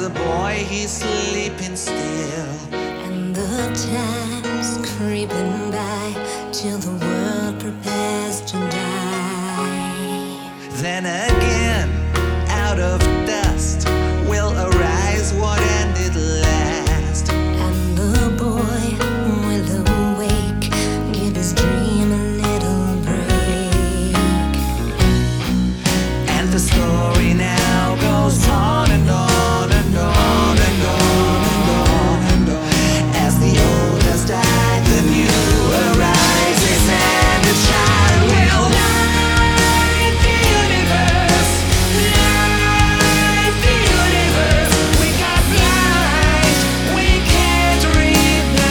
a boy, he's sleeping still. And the time's creeping by till the world prepares to die. Then again, out of dust will arise what ended last. And the boy will awake, give his dream a little break. And the story now goes on and on and on and on and on and on. As the old has died, the new arises, and the child will light the universe, light the universe. We got blind, we can't read the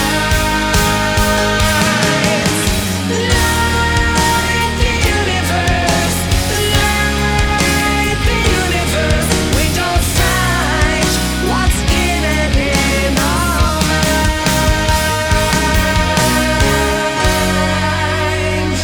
signs. Light the universe, light the universe. We don't find what's in it in our minds.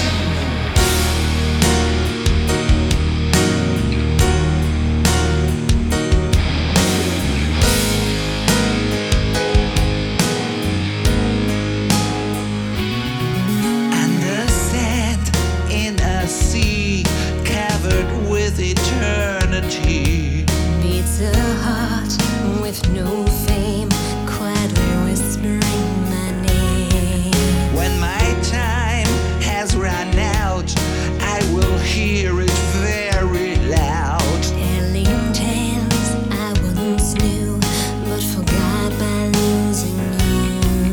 And the sand in a sea covered with eternity. Beats a heart with no fame, quietly whispering my name. When my time has run out, I will hear it very loud. Telling tales I once knew, but forgot by losing you.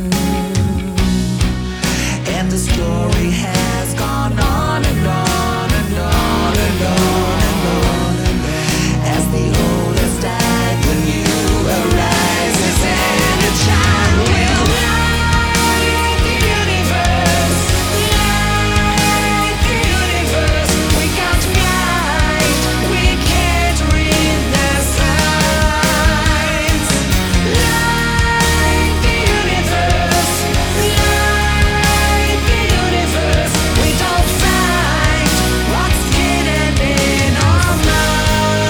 And the story has gone on and on and on and on and on and on. As the old has died, the new arises, and a child will light the universe, light the universe. We got blind, we can't read the signs. Light the universe, light the universe. We don't find what's hidden in our minds.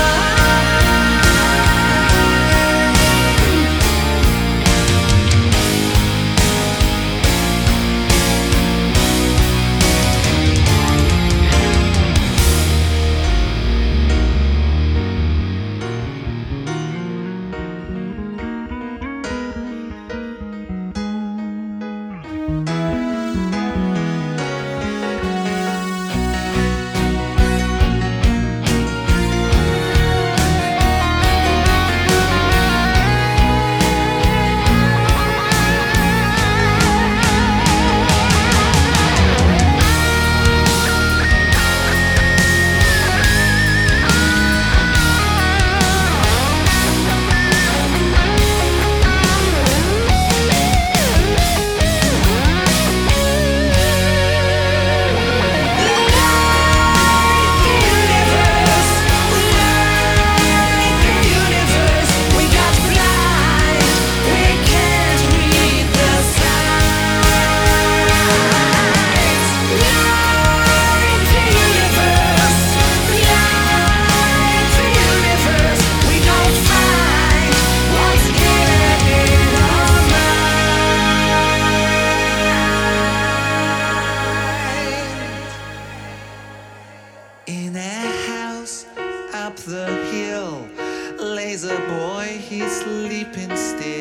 In a house up the hill lays a boy, he's sleeping still.